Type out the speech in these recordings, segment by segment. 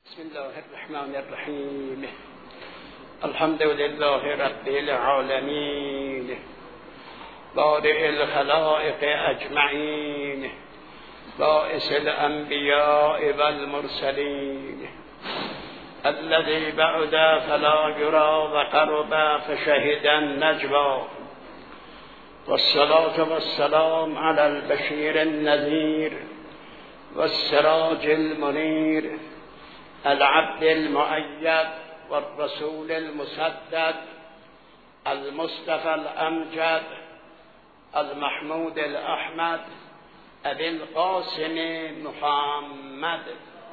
بسم الله الرحمن الرحیم. الحمد لله رب العالمین، بارئ الخلائق اجمعین، باعث الانبیاء والمرسلین، الذي بعد فلا يرى وقرب فشهد النجوى، والصلاة والسلام على البشير النذير والسراج المنير، العبد المؤيد والرسول المسدد، المصطفى الأمجد، المحمود الأحمد، أبي القاسم محمد.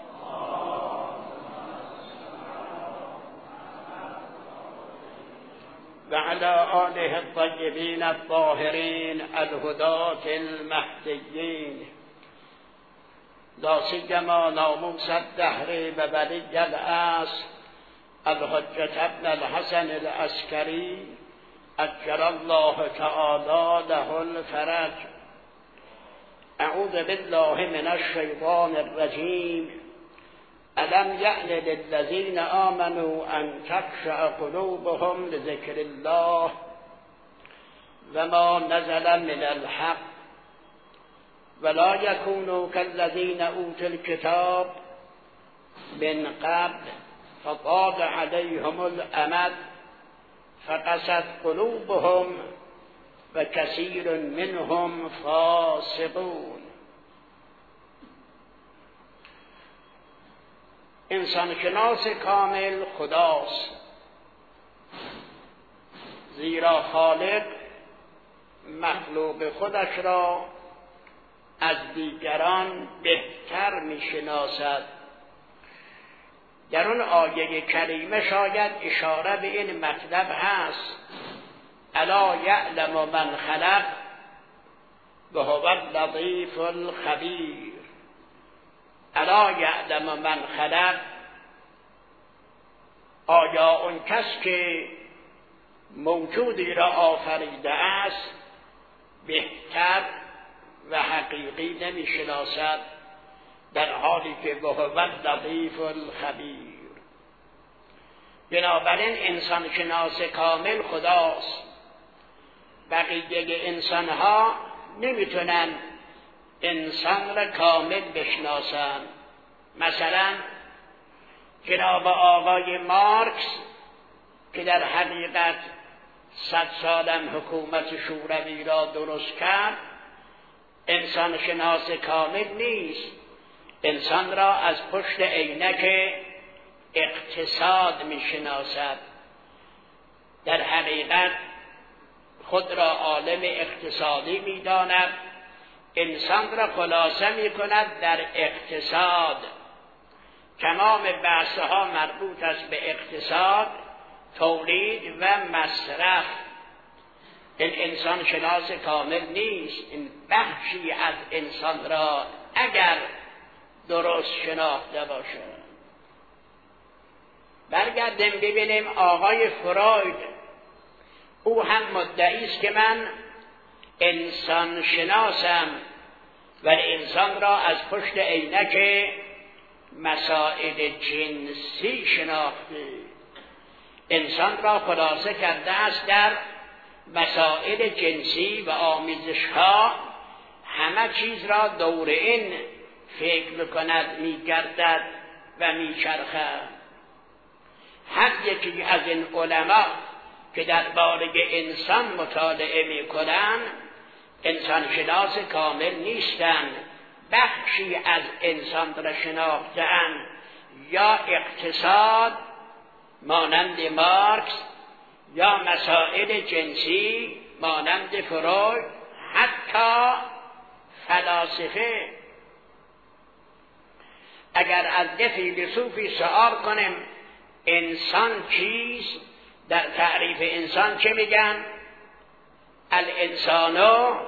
وعلى آله الطيبين الطاهرين الهداة المهديين، لا سيما ناموس الدهر وولي العصر الحجة ابن الحسن العسكري عجل الله تعالى له الفرج. أعوذ بالله من الشيطان الرجيم. ألم يأن للذين آمنوا أن تخشع قلوبهم لذكر الله وما نزل من الحق ولا يكونوا كالذين أوتوا الكتاب من قبل فطال عليهم الأمد فقست قلوبهم وكثير منهم فاسقون. انسان شناس کامل خداست، زیرا خالق مخلوق خودش را از دیگران بهتر میشناسد. در اون آیه کریمه شاید اشاره به این مطلب هست: الا یعلم من خلق و هو اللطیف الخبیر. الا یعلم من خلق، آیا اون کس که موجودی را آفریده است بهتر و حقیقی نمی‌شناسد، در حالی که وهو اللطیف الخبیر. بنابراین انسان شناس کامل خداست. بقیه انسان‌ها نمیتونن انسان را کامل بشناسن. مثلا جناب آقای مارکس که در حقیقت 100 سالم حکومت شوروی را درست کرد، انسان شناس کامل نیست. انسان را از پشت عینک اقتصاد میشناسد. در حقیقت خود را عالم اقتصادی میداند. انسان را خلاصه میکند در اقتصاد. تمام بحثها مربوط است به اقتصاد، تولید و مصرف. این انسان شناس کامل نیست. این بخشی از انسان را اگر درست شناخته باشه. برگردیم ببینیم آقای فروید، او هم مدعی است که من انسان شناسم و انسان را از پشت عینک مسائل جنسی شناخته. انسان را خلاصه کرده است در مسائل جنسی و آمیزش‌ها. همه چیز را دور این فکر می‌کند، می‌گردد و می‌چرخد. هر یکی از این علما که درباره انسان مطالعه می‌کنند انسان شناس کامل نیستند. بخشی از انسان را شناخته‌اند، یا اقتصاد مانند مارکس، یا مسائل جنسی مانند فروید، حتی فلاسفه. اگر از یه فیلسوفی سؤال کنیم انسان چیست، در تعریف انسان چه میگن؟ الانسان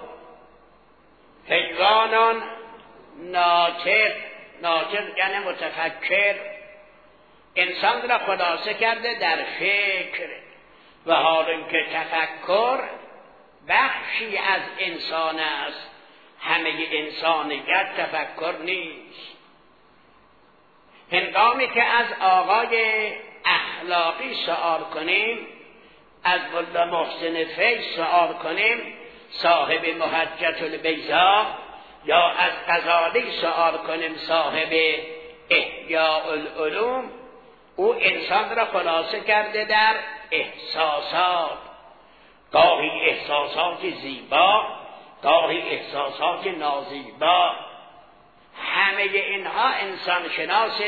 حیوان ناطق. ناطق یعنی متفکر. انسان را خلاصه کرده در فکر، و حال اینکه تفکر بخشی از انسان است، همه انسانیت تفکر نیست. هنگامی که از آقای اخلاقی سؤال کنیم، از ملا محسن فیض سؤال کنیم صاحب محجة البیضاء، یا از غزالی سؤال کنیم صاحب احیاء العلوم، او انسان را خلاصه کرده در احساسات، گاهی احساسات زیبا، گاهی احساسات نازیبا. همه اینها انسان شناس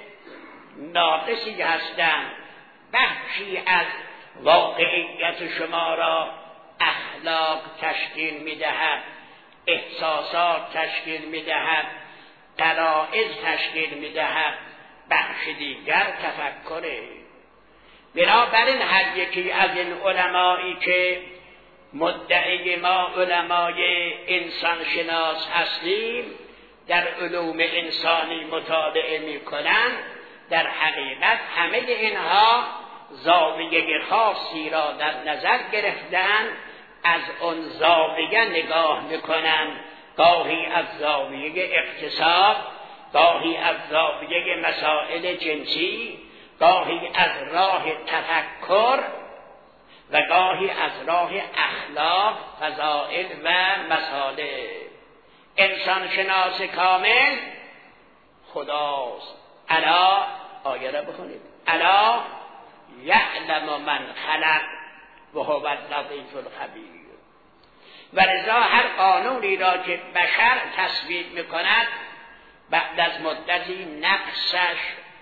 ناقصی هستند. بخشی از واقعیت شما را اخلاق تشکیل می‌دهد، احساسات تشکیل می‌دهد، غرایز تشکیل می‌دهد، بخش دیگر تفکره. بنابراین هر یکی از این علمایی که مدعی ما علمای انسان شناس هستیم، در علوم انسانی مطالعه می‌کنند، در حقیقت همه اینها زاویه خاصی را در نظر گرفتن، از اون زاویه نگاه می‌کنند، گاهی از زاویه اقتصاد، گاهی از زاویه مسائل جنسی، گاهی از راه تفکر و گاهی از راه اخلاق، فضائل و مصالح. انسان شناس کامل خداست. الا، آیه را بخونید، الا یعلم من خلق و هو اللطیف الخبیر. و لذا هر قانونی را که بشر تصویب میکند بعد از مدتی نقصش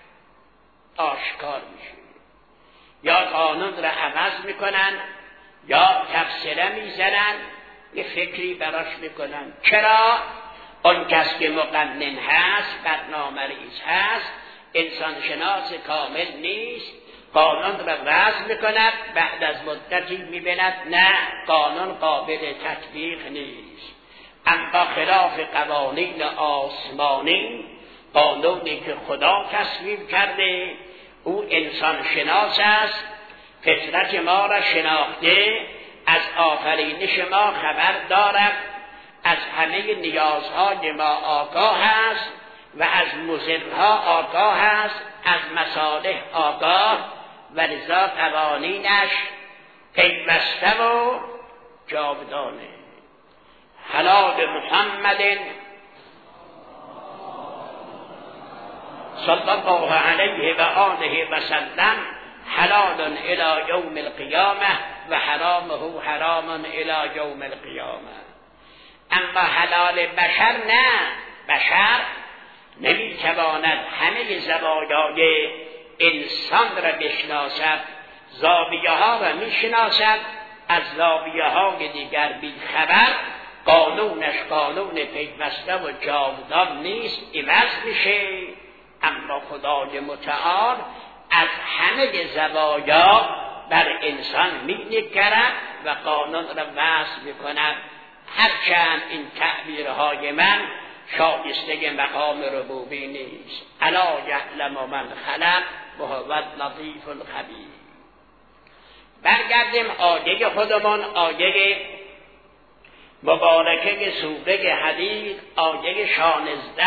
آشکار میشه، یا قانون را عوض میکنن یا تفسیره میزنن، یه فکری براش میکنن. چرا؟ اون کس که مقنن هست، برنامه‌ریز هست، انسان شناس کامل نیست، قانون را وضع میکند، بعد از مدتی میبیند نه، قانون قابل تطبیق نیست. اما خلاف قوانین آسمانی، قانونی که خدا تصویب کرده، او انسان شناس است، فطرت ما را شناخته، از آفرینش ما خبر دارد، از همه نیازهای ما آگاه است و از مضرها آگاه است، از مصالح آگاه، و لذا قوانینش پیوسته و جاودانه. حلال محمد صلی الله علیه و آله و سلم حلال الی یوم القیامه و حرامه حرام الی یوم القیامه. اما حلال بشر نه، بشر نمیتواند همه زوایای انسان را بشناسد، زاویه ها را میشناسد، از زاویه های دیگر بیخبر، قانونش قانون پیوسته و جاودان نیست، عوض میشه. اما خدای متعال از همه زوایا بر انسان می‌نگرد و قانون را وضع میکند. هرچند این تعبیرهای من شایسته مقام ربوبی نیست. الا یعلم من خلق و هو اللطیف الخبیر. برگردیم آیه خودمان، آیه مبارکه سوره حدید، آیه 16.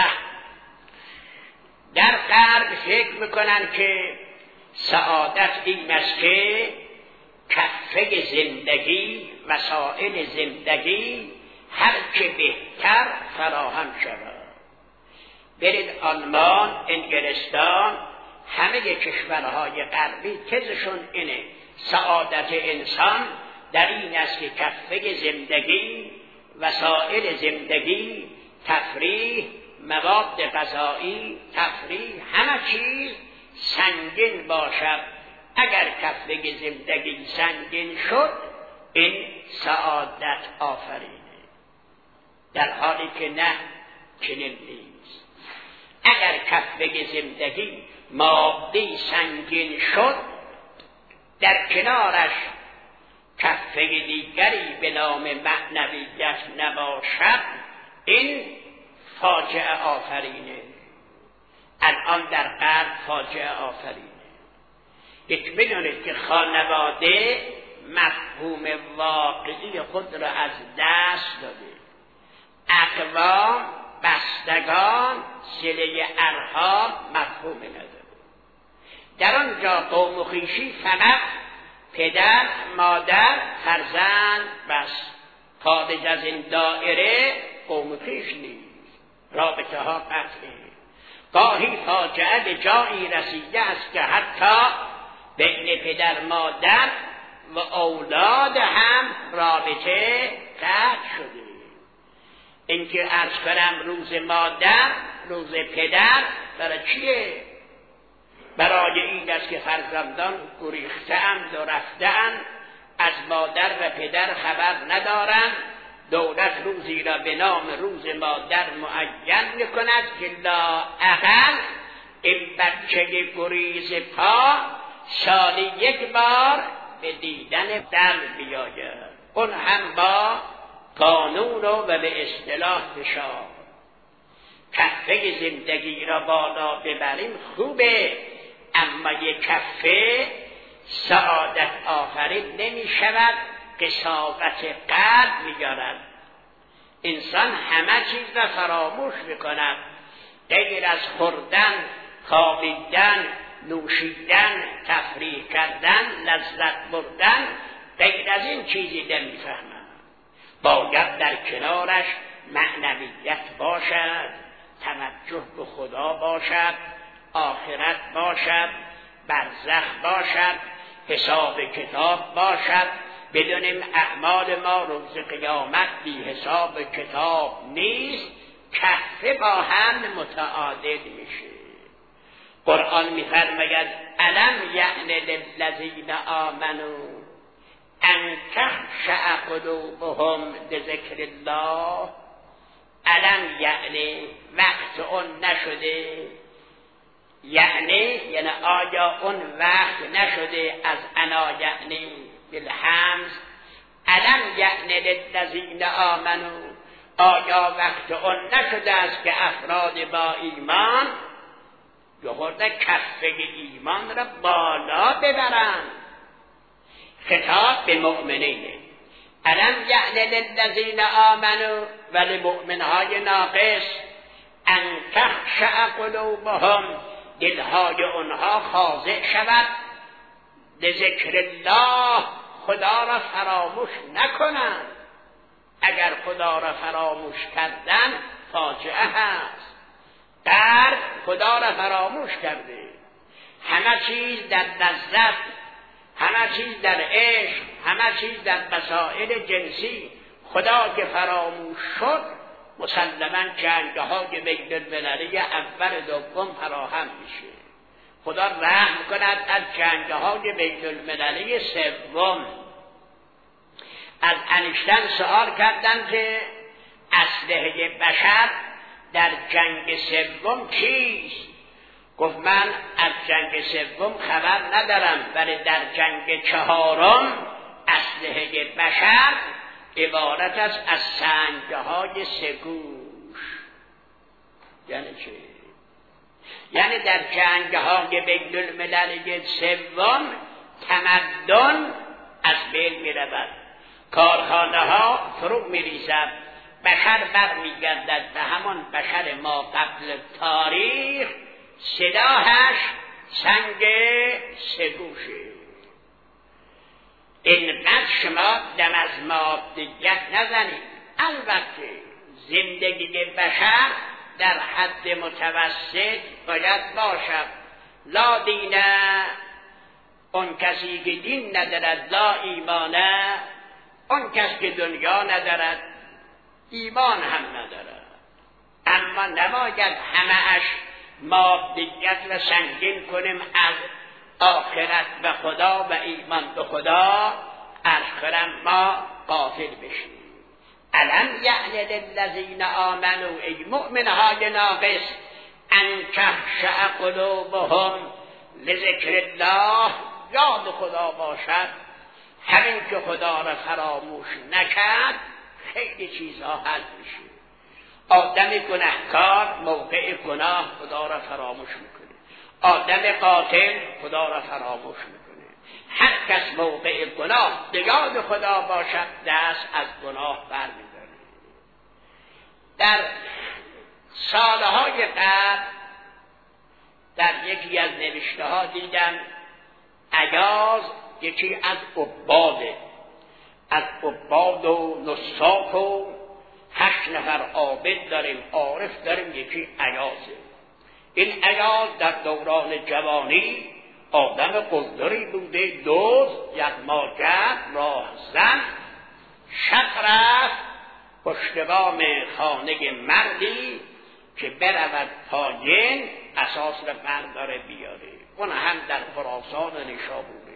در غرب فکر میکنن که سعادت این است که کفه زندگی، وسائل زندگی هر چه بهتر فراهم شود. برید آلمان، انگلستان، همه کشورهای غربی تزشون اینه، سعادت انسان در این است که کفه زندگی، وسائل زندگی، تفریح، مواد غذایی، تفریح، همه چیز سنگین باشد. اگر کفه زندگی سنگین شد، این سعادت آفرینه. در حالی که نه، چنین نیست. اگر کفه زندگی مادی سنگین شد، در کنارش کفه دیگری به نام معنویت نباشد، این فاجعه آفرینه. الان در غرب فاجعه آفرینه. یک بدونید که خانواده مفهوم واقعی خود را از دست داده. اقوام بستگان صله ارحام مفهوم نداره. در آنجا قوم و خویشی فقط پدر، مادر، فرزند بس. خارج از این دایره قوم و خویش نیست، رابطه ها قطعه. گاهی فاجعه به جایی رسیده است که حتی بین پدر مادر و اولاد هم رابطه قطع شده. اینکه عرض کنم روز مادر، روز پدر برای چیه؟ برای این است که فرزندان گریخته‌اند و رفته‌اند، از مادر و پدر خبر ندارند. دولت روزی را به نام روز مادر معین می‌کند که لااقل این بچه گریز پا سالی یک بار به دیدن در بیاید، اون هم با قانون و به اصطلاح فشار. کفه زندگی را بالا ببریم خوبه، اما یک کفه سعادت آفرین نمی شود، قساوت قلب می گرد. انسان همه چیز را فراموش می کند، غیر از خوردن، خوابیدن، نوشیدن، تفریح کردن، لذت بردن، غیر از این چیزی نمی فهمد. باید در کنارش معنویت باشد، توجه به خدا باشد، آخرت باشد، برزخ باشد، حساب کتاب باشد. بدونیم اعمال ما روز قیامت بی حساب کتاب نیست، کفه با هم متعادل میشه. قرآن میفرماید الم یعن للذین آمنوا ان تخشع قلوبهم لذکر الله. الم یعنی وقت اون نشده، یعنی آیا اون وقت نشده، از انا یعنی بالحمز. الم یعنی للذین آمنوا، آیا وقت اون نشده است که افراد با ایمان یهورده کفه ایمان را بالا ببرند. خطاب به مؤمنینه. الم یعن للذین آمنوا، ولی مؤمنهای ناقص، ان تخشع قلوبهم، دلهای اونها خاضع شود، لذکر الله، خدا را فراموش نکنند. اگر خدا را فراموش کردن فاجعه هست. در خدا را فراموش کرده، همه چیز در لذت، همه چیز در عشق، همه چیز در مسائل جنسی. خدا که فراموش شد مسلماً جنگ‌های بین المللی اول دوم فراهم میشه. خدا رحم کند از جنگ‌های بین المللی سوم. از انیشتن سوال کردند که اسلحه بشر در جنگ سوم چیست؟ گفت من از جنگ سوم خبر ندارم، ولی در جنگ چهارم اسلحه بشر عبارت است از سنگ‌های سه‌گوش. یعنی چی؟ یعنی در جنگ‌های بین المللی سوم تمدن از بین می‌رود، کارخانه‌ها فرو می‌ریزد، بشر برمیگردد به همان بشر ما قبل تاریخ، سلاحش سنگ سه‌گوشه. اینقدر شما دم از مادیت نزنید. البته زندگی بشر در حد متوسط باید باشد. لا دینه، اون کسی که دین ندارد، لا ایمانه، اون کسی که دنیا ندارد ایمان هم ندارد. اما نباید همه اش مادیت و سنگین کنیم، از آخرت به خدا و ایمان به خدا اخرم ما غافل بشیم. الم یعن للذین آمنوا، ای مؤمنهای ناقص، ان تخشع قلوبهم لذکر الله، یاد خدا باشد. همین که خدا را فراموش نکرد خیلی چیزها حل میشه. آدم گناهکار موقع گناه خدا را فراموش میکنه، آدم قاتل خدا را فراموش میکنه. هر کس موقع گناه به یاد خدا باشد دست از گناه برمی‌داره. در سالهای قبل در یکی از نوشته ها دیدم ایاز یکی از عباد و نساک و 8 نفر عابد داریم، عارف داریم، یکی ایازه. این ایاز در دوران جوانی آدم قلدری بوده، دزد، یغماگر، راهزن. شب رفت پشت بام خانه مردی که برود پایین اساس را برداره بیاره. اون هم در خراسان نیشابوره.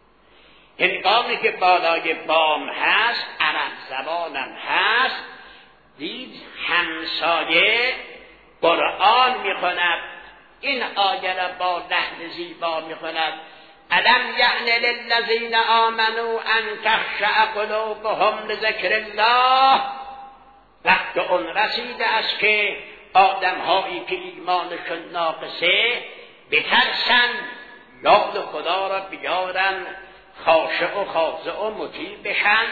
هنگامی که بالای بام هست، عرب زبانم هست، دید همسایه قرآن میخوند. این آیه را با لحن زیبا میخوند: الم یعن للذین آمنوا ان تخشع قلوبهم لذکر الله. وقت اون رسیده است که آدم هایی که ایمانشون ناقصه بترسن، یاد خدا را بیارن، خاشع و خاضع و مطیع بشن.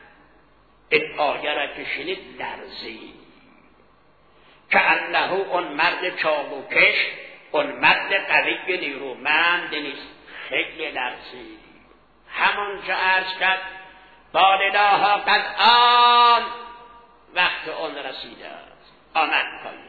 این آیه را که شنید لرزید که انه اون مرد چابوکش، اون مرد قوی نیرومند نیست، خیلی لرزید. همونجا عرض کرد بالله قد آن، وقت اون رسیده است. آمد پایین،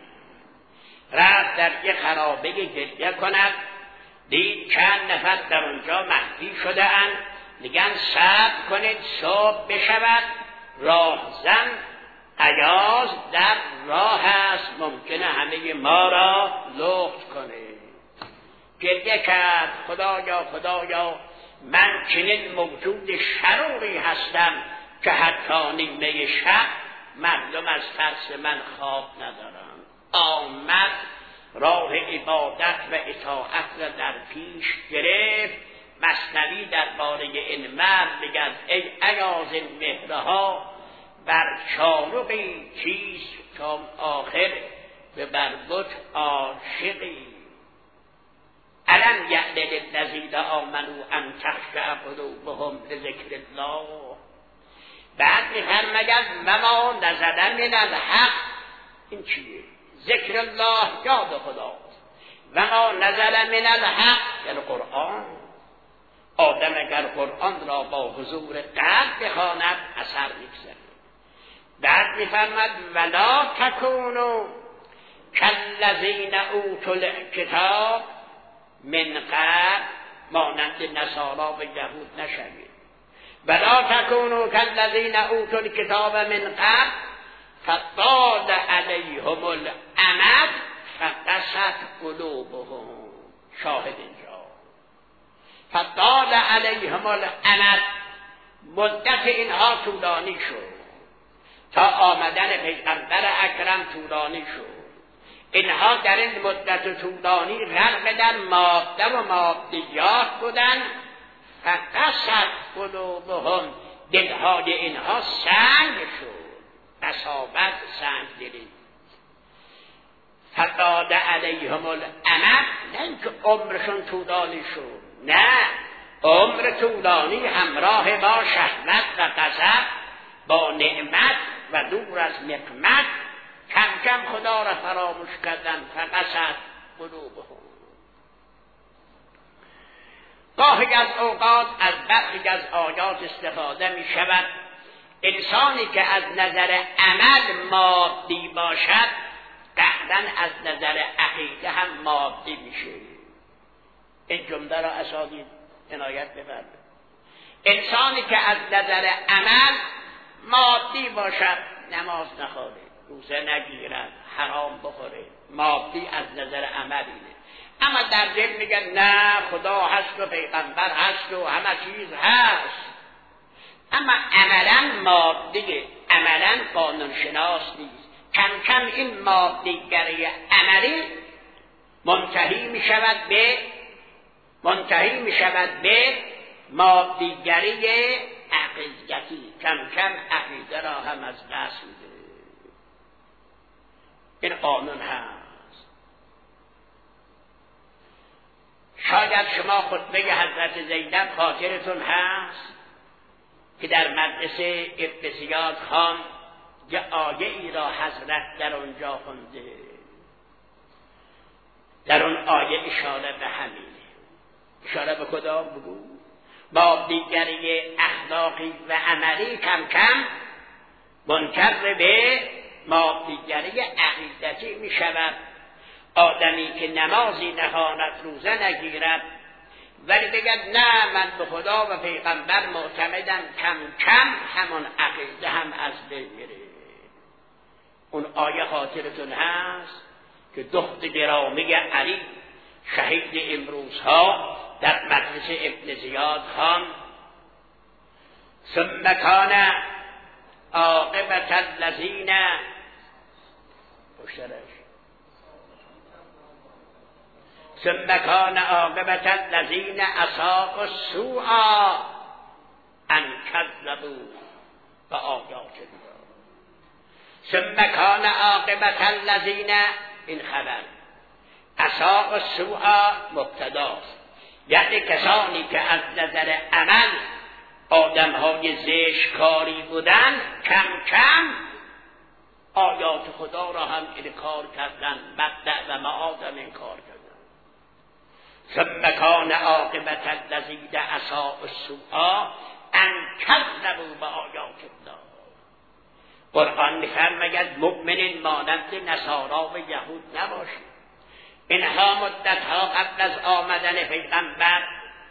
رفت در یک خرابه گریه کند. دید چند نفر در اونجا مهدی شده اند، میگن صبر کنید صبح بشود. راهزن ایاز در راه است، ممکنه همه ما را لخت کنه. گریه کرد خدایا خدایا، من چنین موجود شروری هستم که حتی نیمه شب مردم از ترس من خواب ندارم. آمد راه عبادت و اطاعت را در پیش گرفت. مثنوی درباره این مرد میگن ای ایاز این مهرها بر چارقی چیست تا آخر به بربط عاشقی. الم یعن للذین آمنوا ان تخشع قلوبهم لذکر الله. بعد میفرماید و ما نزل من الحق. این چیه؟ ذکر الله یاد خداست. و ما نزل من الحق یعنی قرآن. آدم اگر قرآن را با حضور قلب بخواند اثر میگذارد. بعد میفرماید ولا تکونوا کالذین اوتوا الکتاب من قبل، مانند نصارا و یهود نشوید. ولا تکونوا کالذین اوتوا الکتاب من قبل فطال علیهم الامد فقست قلوبهم. شاهد اینجا فطال علیهم الامد، مدت اینها طولانی شد تا آمدن پیغمبر اکرم طولانی شد. اینها در این مدت طولانی غرق در ماده و مادیات بودن. فقست قلوبهم، دلهای اینها سنگ شد. قساوت سنگ دلی. فطال علیهم الامد، نه اینکه عمرشون طولانی شد، نه، عمر طولانی همراه با شهوت و غضب، با نعمت و دور از نقمت، کم کم خدا را فراموش کردن. فقست قلوبهم. گاهی از اوقات از برخی از آیات استفاده می شود. انسانی که از نظر عمل مادی باشد قطعاً از نظر عقیده هم مادی میشه. این جمله را اساتید عنایت بفرمایید. انسانی که از نظر عمل مادی باشد، نماز نخواره، روزه نگیرد، حرام بخوره، مادی از نظر عمل اینه. اما در دل میگن نه خدا هست و پیغمبر هست و همه چیز هست، اما عملا مادیه، عملا قانون شناس نیست. کم کم این مادیگری عملی منتهی می شود به مادیگری عقیدتی. کم کم عقیده را هم از دست میده. این قانون هست. شاید شما خطبه حضرت زینب خاطرتون هست که در مدرسه ابن زیاد خان یه آیه ای را حضرت در اونجا خونده. در اون آیه اشاره به همینه. اشاره به خدا بگو مادیگری اخلاقی و عملی کم کم منکر به مادیگری عقیدتی می شود. آدمی که نمازی نخواند روزه نگیرد ولی بگد نه من به خدا و پیغمبر معتمدم، کم کم همون عقیده هم از بین میره. اون آیه خاطرتون هست که دخت گرامی علی شهید امروزها در مجلس ابن زیاد خان ثم کان عاقبت الذین ثم کان عاقبت الذین اساءوا السوء ان کذبوا بآیات الله. ثم کان عاقبت الذین، این خبر، اساءوا السوء مبتداست، یعنی کسانی که از نظر عمل آدم‌های زشتکاری بودند کم کم آیات خدا را هم انکار کردند، مبدأ و معاد هم انکار کردند. ثم کان عاقبت الذین اساءوا السوء ان کذبوا بآیات الله. قرآن می‌فرماید مؤمنین مانند نصارا و یهود نباشید. اینها مدتها قبل از آمدن پیغمبر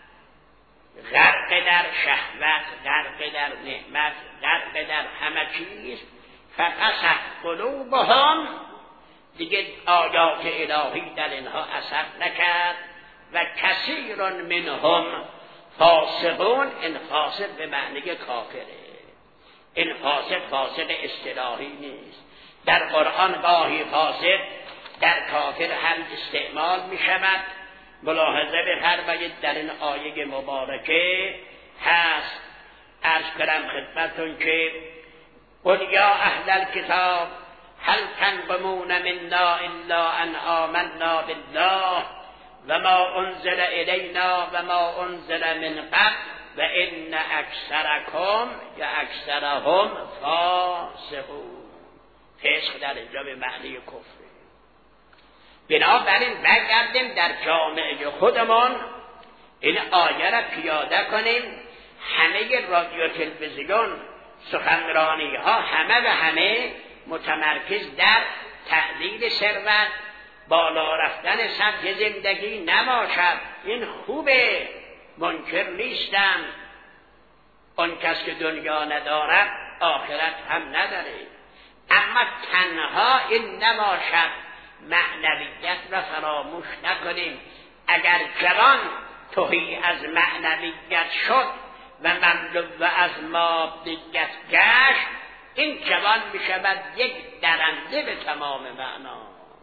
غرق در شهوت، غرق در نعمت، غرق در همه چیز، فقست قلوبهم، دیگه آیات الهی در اینها اثر نکرد و کثیر منهم فاسقون. این فاسق به معنی کافره. این فاسق اصطلاحی نیست. در قرآن گاهی فاسق در کافر هم استعمال می شود. ملاحظه بفرمایید در این آیه مبارکه هست. عرض کنم خدمتون که قل یا اهل الکتاب هل تنقمون منا الا ان آمنا بالله و ما انزل الینا و ما انزل من قبل و ان اکثرکم یا اکثرهم فاسقون. فسق در اینجا به معنی کفر. بنابراین برگردیم در جامعه خودمان این آیه را پیاده کنیم. همه رادیو تلویزیون سخنرانی ها همه و همه متمرکز در تعدیل ثروت، بالا رفتن سطح زندگی نباشد. این خوبه، منکر نیستم. اون کس که دنیا ندارد آخرت هم نداره، اما تنها این نباشد. معنویت را فراموش نکنیم. اگر جوان تهی از معنویت شد و مملو از مادیت گشت، این جوان می شود یک درنده به تمام معنا.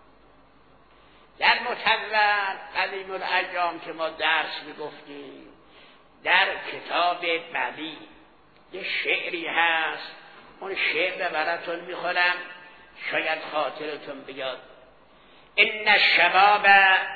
در متول قدیم الایام که ما درس می گفتیم، در کتاب بدی یه شعری هست. اون شعر رو براتون می خونم، شاید خاطرتون بیاد. ان الشباب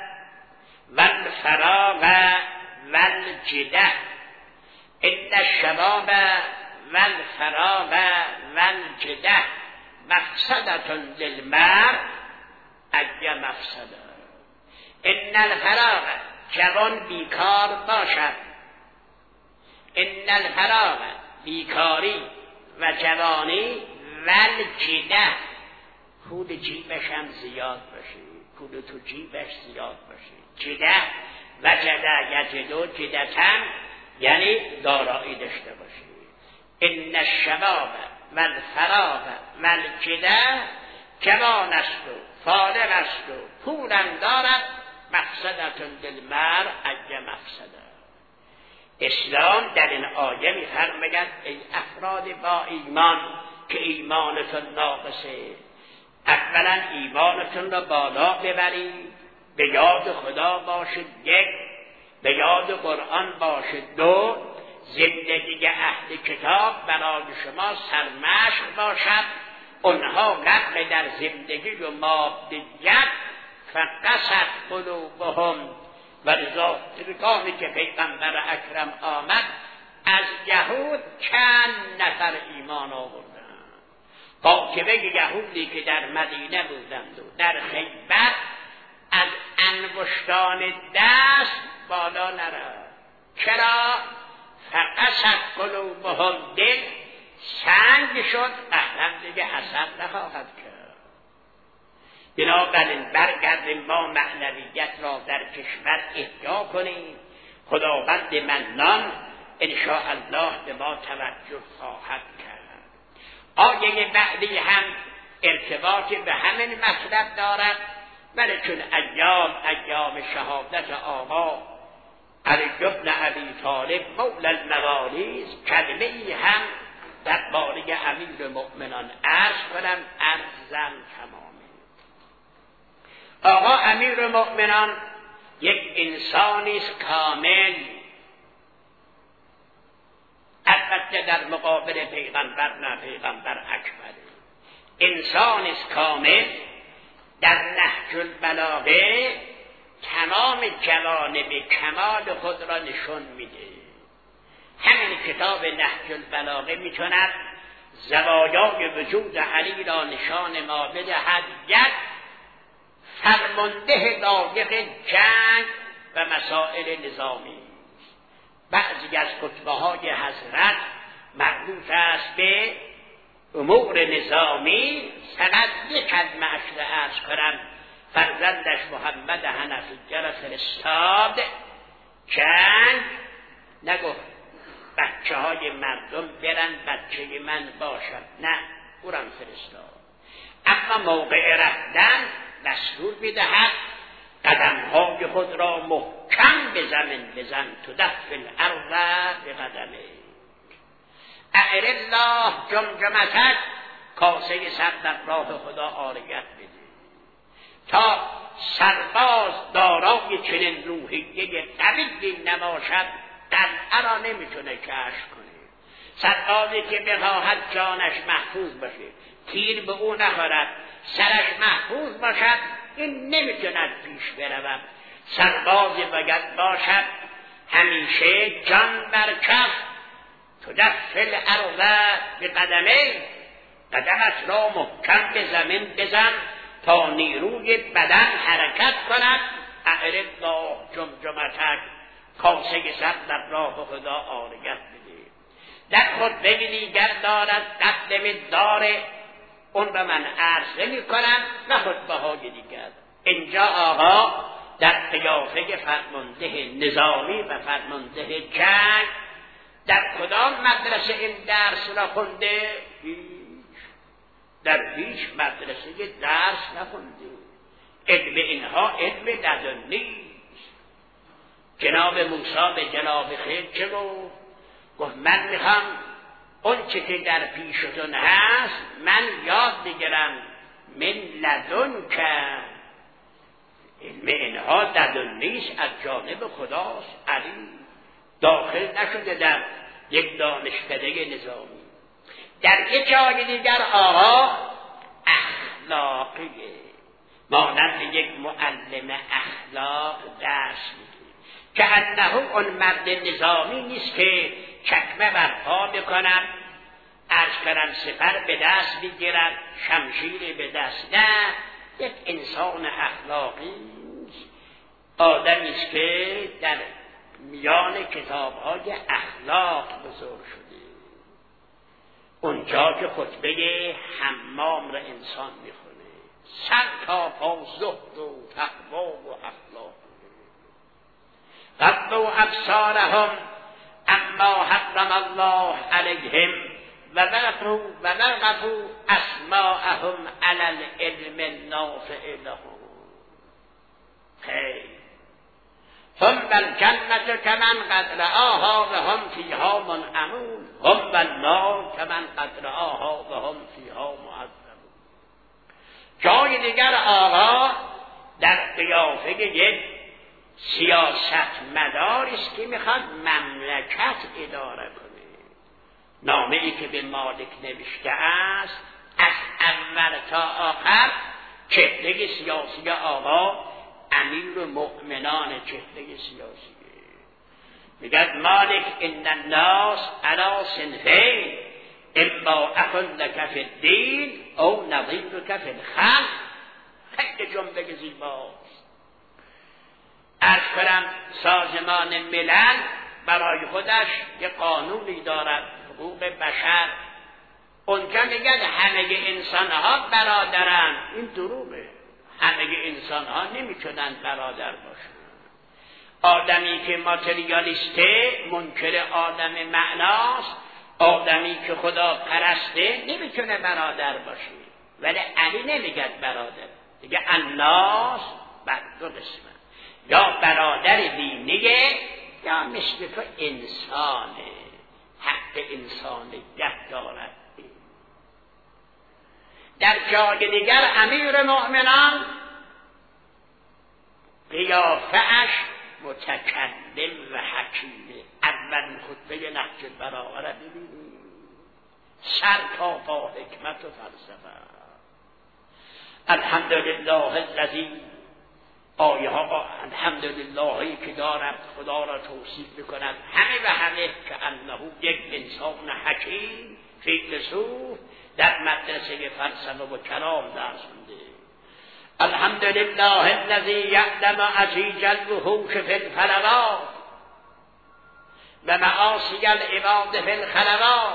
والفراغ والجده، ان الشباب والفراغ والجده مفسدة للمرء ای مفسده. ان الفراغ، جوان بیکار باشد. ان الفراغ، بیکاری و جوانی، والجده، پول جیبش هم زیاد باشه، پول تو جیبش زیاد باشه. جده و جده یجدو جدتن، یعنی دارایی داشته باشه. ان الشباب والفراغ والجده، جوان است و فارغ است و پولم دارد، مفسدة للمرء ای مفسده. اسلام در این آیه می‌فرماید ای افراد با ایمان که ایمانتون ناقصه، اولا ایمانتون را بالا ببرید، به یاد خدا باشید، یک، به یاد قرآن باشید، دو، زندگی اهل کتاب برای شما سرمشق باشد. اونها غرق در زندگی و مادیت، فقست قلوبهم. و رضاکانی که پیغمبر اکرم آمد از یهود چند نفر ایمان آوردند. قاطبه یهودی که در مدینه بودند و در خیبر از انگشتان دست بالا نره. چرا؟ فقصت قلوبهم، دل سنگ شد، احرم دیگه اثر نخواهد کرد. بنابراین برگردیم ما معنویت را در کشور احیا کنیم. خداوند منان انشاءالله به ما توجه خواهد کرد. آیه بعدی هم ارتباطی به همین مطلب دارد، ولی چون ایام شهادت آقا علی بن ابی طالب مولا الموالی کلمه ای هم درباره امیر المؤمنان عرض کنم، عرضم تمامه. آقا امیر المؤمنان یک انسانی است کامل، البته در مقابل پیغمبر نه، پیغمبر اکبر. انسان است کامل، در نهج البلاغه تمام جوانب کمال خود را نشون میده. همین کتاب نهج البلاغه میتواند زوایای وجود علی را نشان ما بدهد. یک فرمانده لایق جنگ و مسائل نظامی. بعضی از خطبه های حضرت مربوط است به امور نظامی. فقط یک کلمه عرض کنم، فرزندش محمد حنفیه را فرستاد جنگ، نگفت بچه های مردم برن بچه من باشد، نه، او را فرستاد. اما موقع رفتن دستور میدهد قدمهای خود را محکم به زمین بزن، تدفل الارض به قدمه. اعر الله جمجمتک، کاسه سر در راه خدا عاریت بده. تا سرباز دارای چنین روحیه قوی نباشد قلعه را نمیتونه کشف کنه. سربازی که بخواهد جانش محفوظ باشه، تیر به او نخورد، سرش محفوظ باشد، این نمیتوند پیش برود. سربازی باید باشد همیشه جان بر کف، تدفل الارض به قدمه، قدمت را محکم به زمین بزن تا نیروی بدن حرکت کند. اعر الله جمجمتک، کاسه سر در راه خدا عاریت بده. در خطبه دیگر دارد قدم داره، اون را من عرض نمی کنم، نه خطبه های دیگر. اینجا آقا در قیافه فرمانده نظامی و فرمانده جنگ در کدام مدرسه این درس را خونده؟ در هیچ مدرسه درس نخونده. علم اینها علم لدنی. جناب موسی به جناب خضر چه گفت من میخوام اون چه که در پیشتون هست من یاد بگیرم، من لدن که علم اینها لدنیست، از جانب خداست. علی داخل نشده در یک دانشکده نظامی. در یک جای دیگر آقا اخلاقیه، مانند یک معلم اخلاق درس میده که انه اون مرد نظامی نیست که چکمه برپا بکنم، عرض کنم سپر به دست بگیرد، شمشیر به دست، نه، یک انسان اخلاقی آدمی است که در میان کتاب‌های اخلاق بزرگ شده. اونجا که خطبه حمام را انسان میخونه، سر تا پا زهد و تقوا و اخلاق، غضوا ابصارهم اما حرم الله علیهم و وقفوا اسماءهم علی العلم النافع لهم. خیر هم والجنة كمن قد رآها و هم فیها منعمون، هم والنار كمن قد رآها و هم فیها معذبون. جای دیگر آقا در قیافه یک سیاست مداری است که میخواد مملکت اداره کنه. نامه ای که به مالک نوشته است از اول تا آخر چهره سیاسی آقا امیر المؤمنان چهره سیاسی میگه مالک ان الناس علی صنفین اما اخذک فی الدین او نظیرک فی الخلق. خیلی جمله زیباست. عرض کنم سازمان ملل برای خودش یه قانونی دارد، حقوق بشر. اونجا میگن همه انسان ها برادرن. این دروغه. همه انسان ها نمیتونن برادر باشن. آدمی که ماتریالیسته، منکر آدم معناست، آدمی که خدا پرسته نمیتونه برادر باشه. ولی علی نمیگد برادر، دیگه الناس بر دو قسمه، یا برادر دینیه یا مثل تو انسانه، حق انسانیت دارد. در جای دیگر امیر مؤمنان قیافه‌اش متکلم و حکیمه. اول خطبه نهج البلاغه را ببینید، سر تا با حکمت و فلسفه. الحمدلله الذی، آیه ها الحمدلله که دارد خدا را توصیف میکند همه و همه که انه یک انسان حکیم فیلسوف در مدرسه فلسفه و کلام درس میده. الحمدلله الذی یعلم عزیز الوحوش فی الفلوات و معاصی العباد فی الخلوات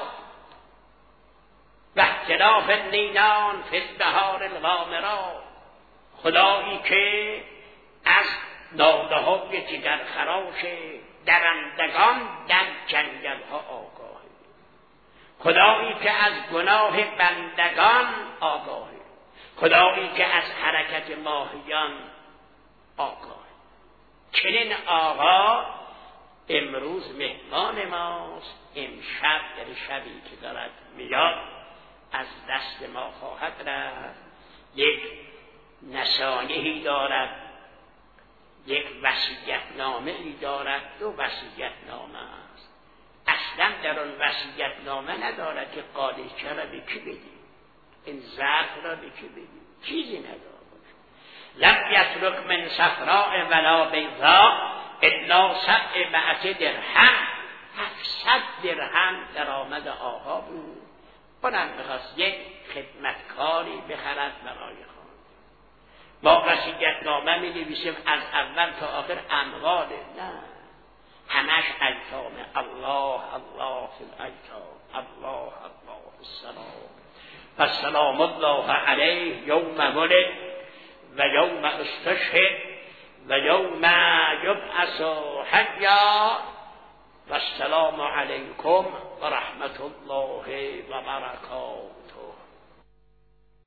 و اختلاف النینان فی البحار الغامرات. خدایی که از داده های جگر خراش درندگان در جنگل ها آگاهه. خدایی که از گناه بندگان آگاهه. خدایی که از حرکت ماهیان آگاهه. چنین آقا امروز مهمان ماست. امشب در شبی که دارد میاد از دست ما خواهد رفت. یک نشانه‌ای دارد، یک وصیت‌نامه‌ای دارد. دو وصیت‌نامه است. اصلا در آن وصیت‌نامه ندارد که قالیچه را به کی بدی، این ظرف را به کی بدی، چیزی ندارد. لم یترک من صفراء ولا بیضاء الا 700 درهم. 700 درهم درآمد آقا بود. اونم می‌خواست یک خدمتکاری بخرد برای خانه. ما وصیت‌نامه می‌نویسیم از اول تا آخر امواله، نه، همش ایتام. الله الله فی الایتام، الله الله فی السلام، فالسلام الله علیه یوم ولد و یوم استشهد و یوم یبعث حیا و السلام علیکم و رحمت الله و برکاته.